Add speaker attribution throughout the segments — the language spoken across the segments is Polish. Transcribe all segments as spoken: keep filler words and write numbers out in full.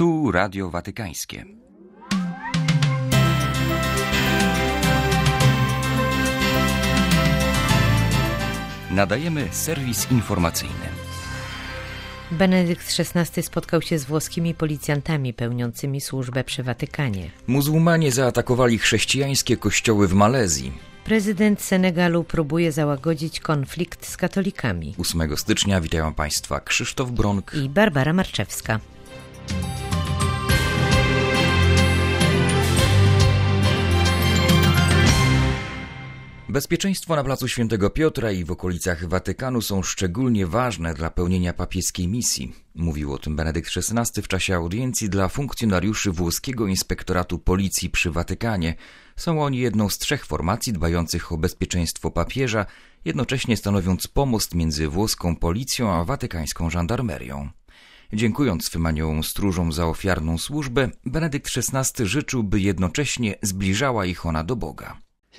Speaker 1: Tu Radio Watykańskie. Nadajemy serwis informacyjny.
Speaker 2: Benedykt szesnasty spotkał się z włoskimi policjantami pełniącymi służbę przy Watykanie.
Speaker 1: Muzułmanie zaatakowali chrześcijańskie kościoły w Malezji.
Speaker 2: Prezydent Senegalu próbuje załagodzić konflikt z katolikami.
Speaker 1: ósmego stycznia witają Państwa Krzysztof Bronk
Speaker 2: i Barbara Marczewska.
Speaker 1: Bezpieczeństwo na placu Świętego Piotra i w okolicach Watykanu są szczególnie ważne dla pełnienia papieskiej misji. Mówił o tym Benedykt szesnasty w czasie audiencji dla funkcjonariuszy włoskiego Inspektoratu Policji przy Watykanie. Są oni jedną z trzech formacji dbających o bezpieczeństwo papieża, jednocześnie stanowiąc pomost między włoską policją a watykańską żandarmerią. Dziękując swym aniołom stróżom za ofiarną służbę, Benedykt szesnasty życzył, by jednocześnie zbliżała ich ona do Boga.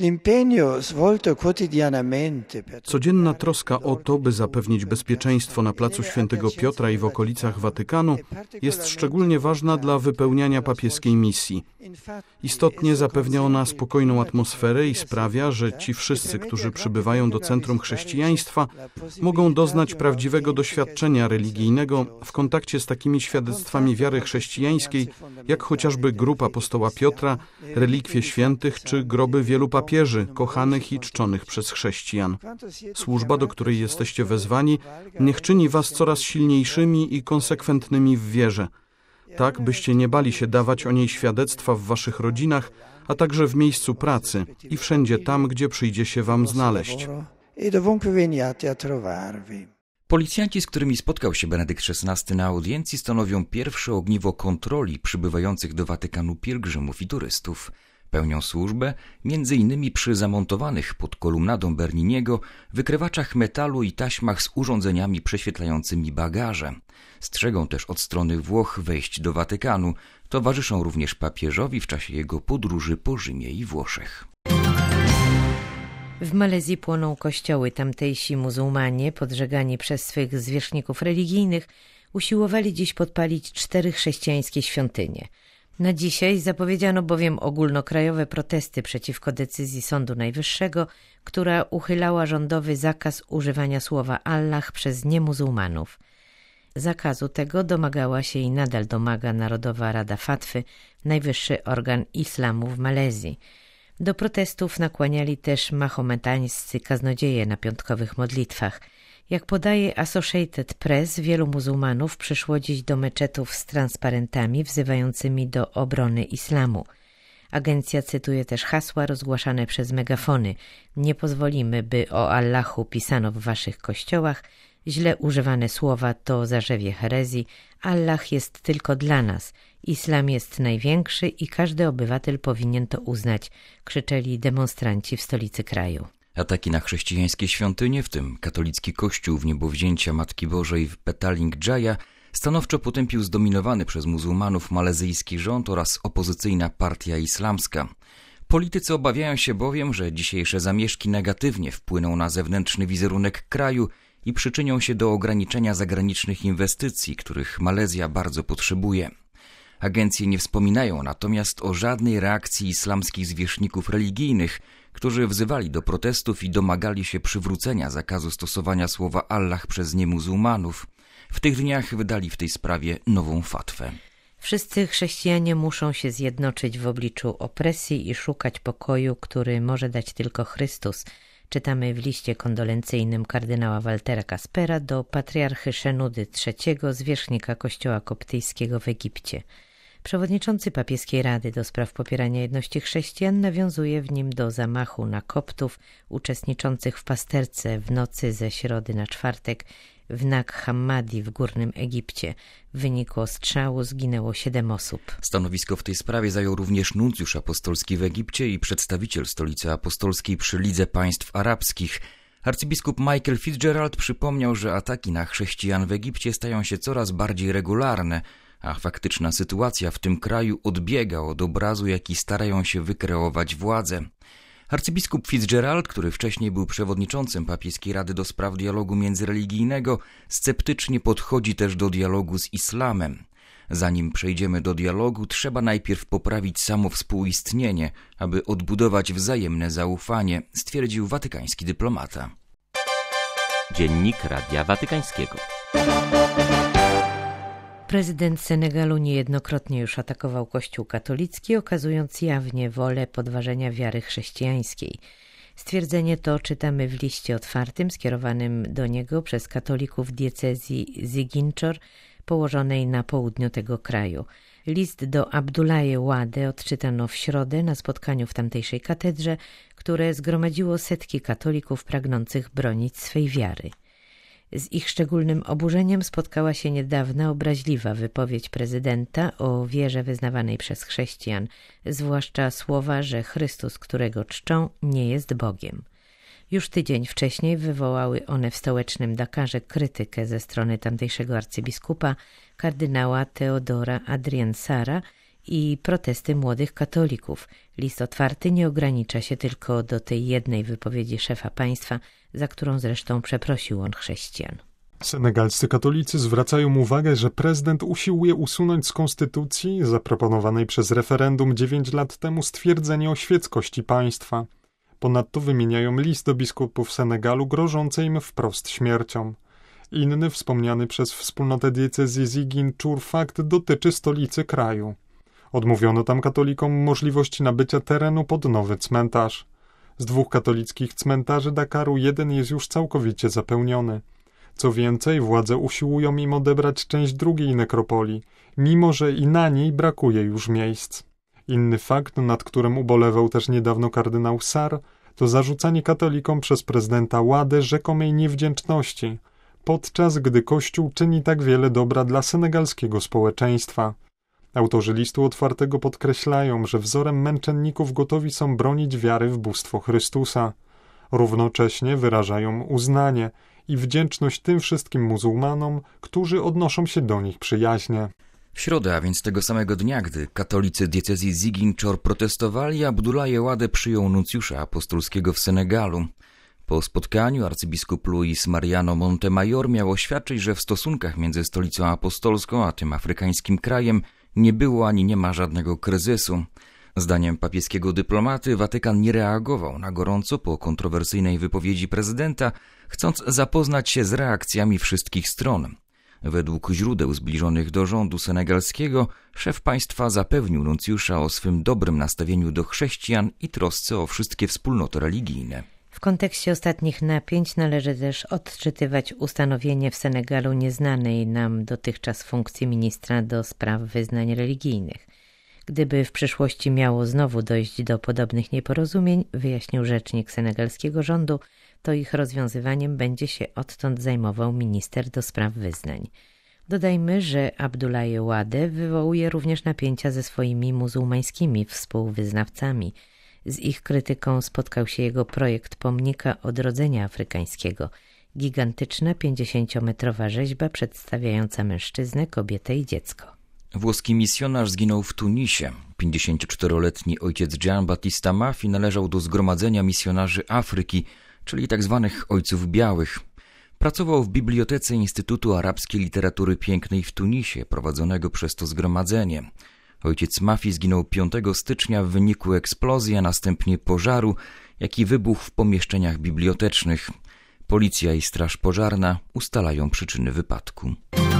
Speaker 3: Codzienna troska o to, by zapewnić bezpieczeństwo na placu Świętego Piotra i w okolicach Watykanu, jest szczególnie ważna dla wypełniania papieskiej misji. Istotnie zapewnia ona spokojną atmosferę i sprawia, że ci wszyscy, którzy przybywają do centrum chrześcijaństwa, mogą doznać prawdziwego doświadczenia religijnego w kontakcie z takimi świadectwami wiary chrześcijańskiej, jak chociażby grób apostoła Piotra, relikwie świętych czy groby wielu papieży, kochanych i czczonych przez chrześcijan. Służba, do której jesteście wezwani, niech czyni was coraz silniejszymi i konsekwentnymi w wierze, tak byście nie bali się dawać o niej świadectwa w waszych rodzinach, a także w miejscu pracy i wszędzie tam, gdzie przyjdzie się wam znaleźć.
Speaker 1: Policjanci, z którymi spotkał się Benedykt szesnasty na audiencji, stanowią pierwsze ogniwo kontroli przybywających do Watykanu pielgrzymów i turystów. Pełnią służbę między innymi przy zamontowanych pod kolumnadą Berniniego wykrywaczach metalu i taśmach z urządzeniami prześwietlającymi bagaże. Strzegą też od strony Włoch wejść do Watykanu. Towarzyszą również papieżowi w czasie jego podróży po Rzymie i Włoszech.
Speaker 2: W Malezji płoną kościoły. Tamtejsi muzułmanie, podżegani przez swych zwierzchników religijnych, usiłowali dziś podpalić cztery chrześcijańskie świątynie. Na dzisiaj zapowiedziano bowiem ogólnokrajowe protesty przeciwko decyzji Sądu Najwyższego, która uchylała rządowy zakaz używania słowa Allah przez niemuzułmanów. Zakazu tego domagała się i nadal domaga Narodowa Rada Fatwy, najwyższy organ islamu w Malezji. Do protestów nakłaniali też mahometańscy kaznodzieje na piątkowych modlitwach. Jak podaje Associated Press, wielu muzułmanów przyszło dziś do meczetów z transparentami wzywającymi do obrony islamu. Agencja cytuje też hasła rozgłaszane przez megafony: nie pozwolimy, by o Allahu pisano w waszych kościołach, źle używane słowa to zarzewie herezji, Allah jest tylko dla nas, islam jest największy i każdy obywatel powinien to uznać, krzyczeli demonstranci w stolicy kraju.
Speaker 1: Ataki na chrześcijańskie świątynie, w tym katolicki kościół w Niebowzięcia Matki Bożej w Petaling Jaya, stanowczo potępił zdominowany przez muzułmanów malezyjski rząd oraz opozycyjna partia islamska. Politycy obawiają się bowiem, że dzisiejsze zamieszki negatywnie wpłyną na zewnętrzny wizerunek kraju i przyczynią się do ograniczenia zagranicznych inwestycji, których Malezja bardzo potrzebuje. Agencje nie wspominają natomiast o żadnej reakcji islamskich zwierzchników religijnych, którzy wzywali do protestów i domagali się przywrócenia zakazu stosowania słowa Allah przez niemuzułmanów. W tych dniach wydali w tej sprawie nową fatwę.
Speaker 2: Wszyscy chrześcijanie muszą się zjednoczyć w obliczu opresji i szukać pokoju, który może dać tylko Chrystus. Czytamy w liście kondolencyjnym kardynała Waltera Kaspera do patriarchy Szenudy trzeciego, zwierzchnika kościoła koptyjskiego w Egipcie. Przewodniczący papieskiej Rady do spraw popierania jedności chrześcijan nawiązuje w nim do zamachu na Koptów uczestniczących w pasterce w nocy ze środy na czwartek w Nag Hammadi w Górnym Egipcie. W wyniku ostrzału zginęło siedem osób.
Speaker 1: Stanowisko w tej sprawie zajął również nuncjusz apostolski w Egipcie i przedstawiciel stolicy apostolskiej przy Lidze Państw Arabskich. Arcybiskup Michael Fitzgerald przypomniał, że ataki na chrześcijan w Egipcie stają się coraz bardziej regularne, a faktyczna sytuacja w tym kraju odbiega od obrazu, jaki starają się wykreować władze. Arcybiskup Fitzgerald, który wcześniej był przewodniczącym Papieskiej Rady do spraw dialogu międzyreligijnego, sceptycznie podchodzi też do dialogu z islamem. Zanim przejdziemy do dialogu, trzeba najpierw poprawić samo współistnienie, aby odbudować wzajemne zaufanie, stwierdził watykański dyplomata.
Speaker 4: Dziennik Radia Watykańskiego.
Speaker 2: Prezydent Senegalu niejednokrotnie już atakował Kościół katolicki, okazując jawnie wolę podważenia wiary chrześcijańskiej. Stwierdzenie to czytamy w liście otwartym skierowanym do niego przez katolików diecezji Ziguinchor, położonej na południu tego kraju. List do Abdoulaye Wade odczytano w środę na spotkaniu w tamtejszej katedrze, które zgromadziło setki katolików pragnących bronić swej wiary. Z ich szczególnym oburzeniem spotkała się niedawna obraźliwa wypowiedź prezydenta o wierze wyznawanej przez chrześcijan, zwłaszcza słowa, że Chrystus, którego czczą, nie jest Bogiem. Już tydzień wcześniej wywołały one w stołecznym Dakarze krytykę ze strony tamtejszego arcybiskupa, kardynała Teodora Adriansara i protesty młodych katolików. List otwarty nie ogranicza się tylko do tej jednej wypowiedzi szefa państwa, za którą zresztą przeprosił on chrześcijan.
Speaker 5: Senegalscy katolicy zwracają uwagę, że prezydent usiłuje usunąć z konstytucji, zaproponowanej przez referendum dziewięć lat temu, stwierdzenie o świeckości państwa. Ponadto wymieniają list do biskupów Senegalu grożący im wprost śmiercią. Inny, wspomniany przez wspólnotę diecezji Ziguinchor fakt dotyczy stolicy kraju. Odmówiono tam katolikom możliwości nabycia terenu pod nowy cmentarz. Z dwóch katolickich cmentarzy Dakaru jeden jest już całkowicie zapełniony. Co więcej, władze usiłują im odebrać część drugiej nekropolii, mimo że i na niej brakuje już miejsc. Inny fakt, nad którym ubolewał też niedawno kardynał Sarr, to zarzucanie katolikom przez prezydenta Wade rzekomej niewdzięczności, podczas gdy Kościół czyni tak wiele dobra dla senegalskiego społeczeństwa. Autorzy listu otwartego podkreślają, że wzorem męczenników gotowi są bronić wiary w bóstwo Chrystusa. Równocześnie wyrażają uznanie i wdzięczność tym wszystkim muzułmanom, którzy odnoszą się do nich przyjaźnie.
Speaker 1: W środę, a więc tego samego dnia, gdy katolicy diecezji Ziguinchor protestowali, Abdoulaye Wade przyjął nuncjusza apostolskiego w Senegalu. Po spotkaniu arcybiskup Luis Mariano Montemayor miał oświadczyć, że w stosunkach między stolicą apostolską a tym afrykańskim krajem nie było ani nie ma żadnego kryzysu. Zdaniem papieskiego dyplomaty Watykan nie reagował na gorąco po kontrowersyjnej wypowiedzi prezydenta, chcąc zapoznać się z reakcjami wszystkich stron. Według źródeł zbliżonych do rządu senegalskiego szef państwa zapewnił nuncjusza o swym dobrym nastawieniu do chrześcijan i trosce o wszystkie wspólnoty religijne.
Speaker 2: W kontekście ostatnich napięć należy też odczytywać ustanowienie w Senegalu nieznanej nam dotychczas funkcji ministra do spraw wyznań religijnych. Gdyby w przyszłości miało znowu dojść do podobnych nieporozumień, wyjaśnił rzecznik senegalskiego rządu, to ich rozwiązywaniem będzie się odtąd zajmował minister do spraw wyznań. Dodajmy, że Abdoulaye Wade wywołuje również napięcia ze swoimi muzułmańskimi współwyznawcami. Z ich krytyką spotkał się jego projekt pomnika odrodzenia afrykańskiego. Gigantyczna pięćdziesięciometrowa rzeźba przedstawiająca mężczyznę, kobietę i dziecko.
Speaker 1: Włoski misjonarz zginął w Tunisie. pięćdziesięcioczteroletni ojciec Gian Battista Maffi należał do zgromadzenia misjonarzy Afryki, czyli tzw. ojców białych. Pracował w bibliotece Instytutu Arabskiej Literatury Pięknej w Tunisie, prowadzonego przez to zgromadzenie. Ojciec Maffi zginął piątego stycznia w wyniku eksplozji, a następnie pożaru, jaki wybuchł w pomieszczeniach bibliotecznych. Policja i straż pożarna ustalają przyczyny wypadku.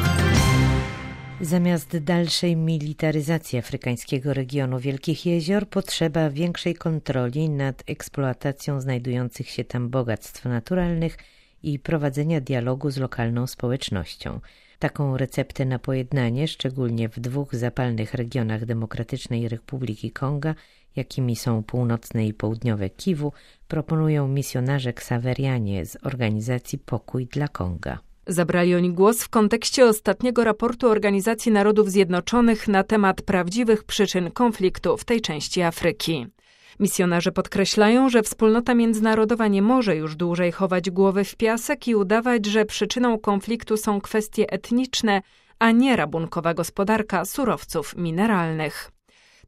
Speaker 2: Zamiast dalszej militaryzacji afrykańskiego regionu Wielkich Jezior potrzeba większej kontroli nad eksploatacją znajdujących się tam bogactw naturalnych i prowadzenia dialogu z lokalną społecznością. Taką receptę na pojednanie, szczególnie w dwóch zapalnych regionach Demokratycznej Republiki Konga, jakimi są północne i południowe Kiwu, proponują misjonarze ksawerianie z organizacji Pokój dla Konga.
Speaker 6: Zabrali oni głos w kontekście ostatniego raportu Organizacji Narodów Zjednoczonych na temat prawdziwych przyczyn konfliktu w tej części Afryki. Misjonarze podkreślają, że wspólnota międzynarodowa nie może już dłużej chować głowy w piasek i udawać, że przyczyną konfliktu są kwestie etniczne, a nie rabunkowa gospodarka surowców mineralnych.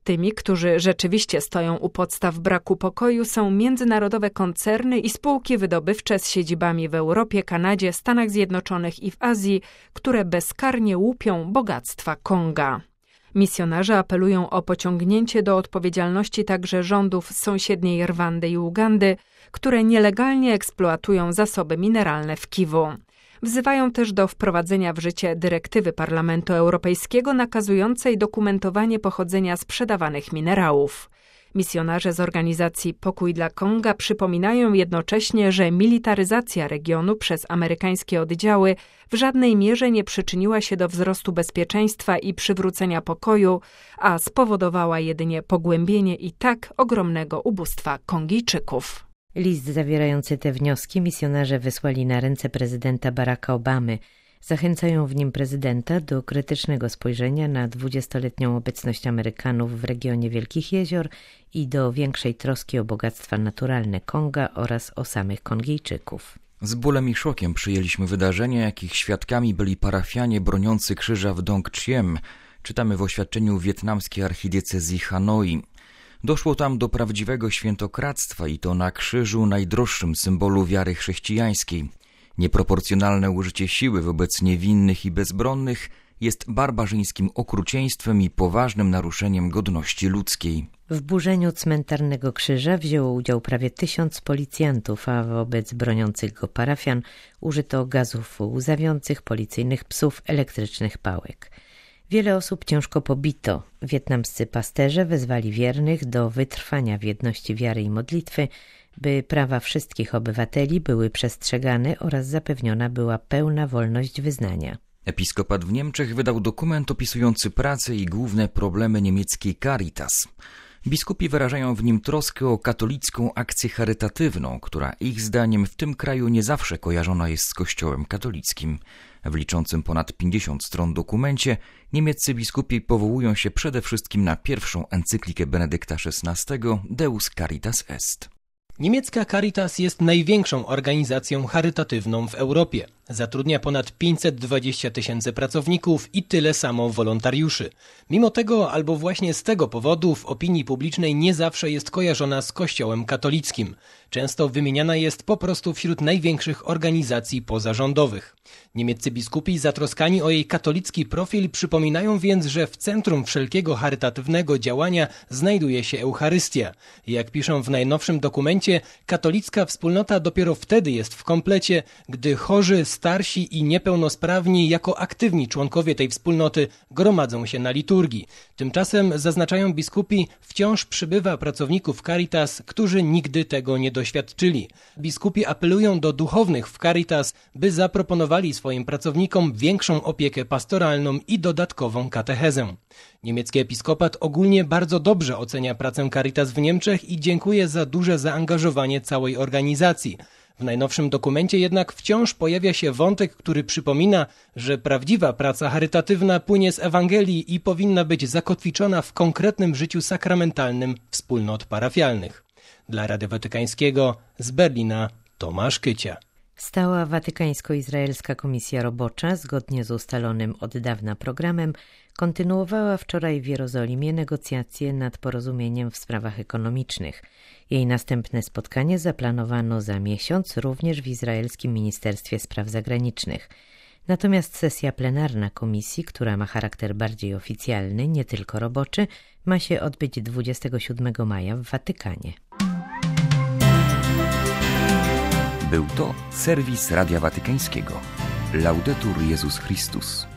Speaker 6: Tymi, którzy rzeczywiście stoją u podstaw braku pokoju, są międzynarodowe koncerny i spółki wydobywcze z siedzibami w Europie, Kanadzie, Stanach Zjednoczonych i w Azji, które bezkarnie łupią bogactwa Konga. Misjonarze apelują o pociągnięcie do odpowiedzialności także rządów sąsiedniej Rwandy i Ugandy, które nielegalnie eksploatują zasoby mineralne w Kiwu. Wzywają też do wprowadzenia w życie dyrektywy Parlamentu Europejskiego nakazującej dokumentowanie pochodzenia sprzedawanych minerałów. Misjonarze z organizacji Pokój dla Konga przypominają jednocześnie, że militaryzacja regionu przez amerykańskie oddziały w żadnej mierze nie przyczyniła się do wzrostu bezpieczeństwa i przywrócenia pokoju, a spowodowała jedynie pogłębienie i tak ogromnego ubóstwa Kongijczyków.
Speaker 2: List zawierający te wnioski misjonarze wysłali na ręce prezydenta Baracka Obamy. Zachęcają w nim prezydenta do krytycznego spojrzenia na dwudziestoletnią obecność Amerykanów w regionie Wielkich Jezior i do większej troski o bogactwa naturalne Konga oraz o samych Kongijczyków.
Speaker 1: Z bólem i szokiem przyjęliśmy wydarzenia, jakich świadkami byli parafianie broniący krzyża w Dong Chiem, czytamy w oświadczeniu wietnamskiej archidiecezji Hanoi. Doszło tam do prawdziwego świętokradztwa i to na krzyżu, najdroższym symbolu wiary chrześcijańskiej. Nieproporcjonalne użycie siły wobec niewinnych i bezbronnych jest barbarzyńskim okrucieństwem i poważnym naruszeniem godności ludzkiej.
Speaker 2: W burzeniu cmentarnego krzyża wzięło udział prawie tysiąc policjantów, a wobec broniących go parafian użyto gazów łzawiących, policyjnych psów, elektrycznych pałek. Wiele osób ciężko pobito. Wietnamscy pasterze wezwali wiernych do wytrwania w jedności wiary i modlitwy, by prawa wszystkich obywateli były przestrzegane oraz zapewniona była pełna wolność wyznania.
Speaker 1: Episkopat w Niemczech wydał dokument opisujący pracę i główne problemy niemieckiej Caritas. Biskupi wyrażają w nim troskę o katolicką akcję charytatywną, która ich zdaniem w tym kraju nie zawsze kojarzona jest z Kościołem katolickim. W liczącym ponad pięćdziesiąt stron dokumencie niemieccy biskupi powołują się przede wszystkim na pierwszą encyklikę Benedykta szesnastego Deus Caritas Est.
Speaker 7: Niemiecka Caritas jest największą organizacją charytatywną w Europie. Zatrudnia ponad pięćset dwadzieścia tysięcy pracowników i tyle samo wolontariuszy. Mimo tego, albo właśnie z tego powodu, w opinii publicznej nie zawsze jest kojarzona z Kościołem katolickim. Często wymieniana jest po prostu wśród największych organizacji pozarządowych. Niemieccy biskupi zatroskani o jej katolicki profil przypominają więc, że w centrum wszelkiego charytatywnego działania znajduje się Eucharystia. Jak piszą w najnowszym dokumencie, katolicka wspólnota dopiero wtedy jest w komplecie, gdy chorzy, starsi i niepełnosprawni jako aktywni członkowie tej wspólnoty gromadzą się na liturgii. Tymczasem, zaznaczają biskupi, wciąż przybywa pracowników Caritas, którzy nigdy tego nie doświadczyli. Biskupi apelują do duchownych w Caritas, by zaproponowali swoim pracownikom większą opiekę pastoralną i dodatkową katechezę. Niemiecki episkopat ogólnie bardzo dobrze ocenia pracę Caritas w Niemczech i dziękuje za duże zaangażowanie całej organizacji. W najnowszym dokumencie jednak wciąż pojawia się wątek, który przypomina, że prawdziwa praca charytatywna płynie z Ewangelii i powinna być zakotwiczona w konkretnym życiu sakramentalnym wspólnot parafialnych. Dla Radia Watykańskiego z Berlina Tomasz Kycia.
Speaker 2: Stała Watykańsko-Izraelska Komisja Robocza, zgodnie z ustalonym od dawna programem, kontynuowała wczoraj w Jerozolimie negocjacje nad porozumieniem w sprawach ekonomicznych. Jej następne spotkanie zaplanowano za miesiąc również w Izraelskim Ministerstwie Spraw Zagranicznych. Natomiast sesja plenarna komisji, która ma charakter bardziej oficjalny, nie tylko roboczy, ma się odbyć dwudziestego siódmego maja w Watykanie.
Speaker 1: Był to serwis Radia Watykańskiego. Laudetur Jezus Chrystus.